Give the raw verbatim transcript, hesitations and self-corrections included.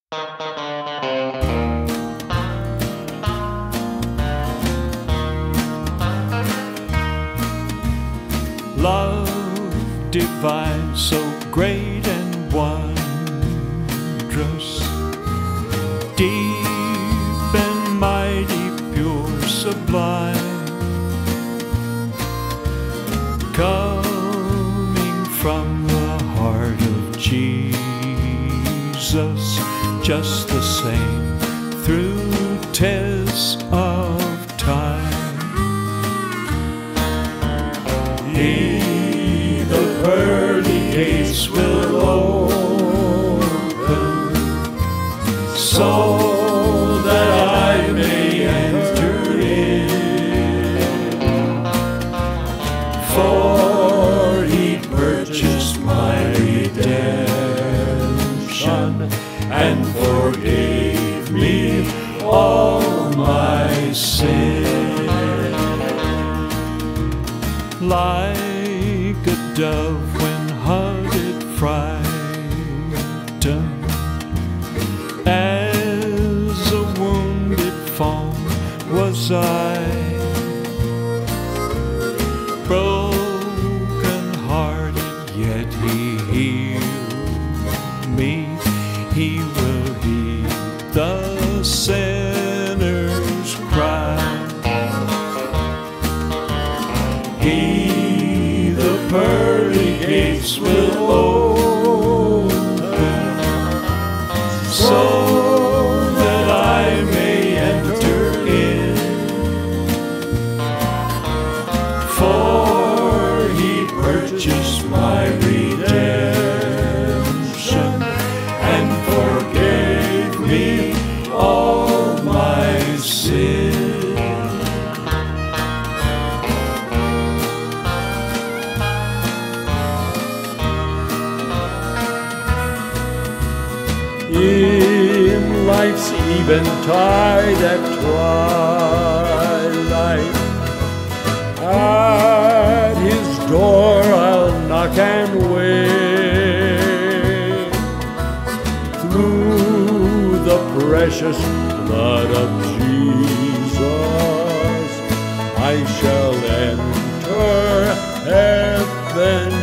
Love divine, so great and wondrous, deep and mighty, pure, sublime, coming from the heart of Jesus, just the same through tests of time. He, the pearly gates will open, so that I may enter in. For he purchased my redemption and forgave me all my sin. Like a dove when hunted frightened, as a wounded fawn was I, broken hearted, yet he healed me. He will heed the sinner's cry. He, the pearly gates will open, so that I may enter in. For he purchased my redemption and forgave me all my sin. In life's eventide at twilight, at his door I'll knock and wait. Through the precious blood of Jesus I shall enter heaven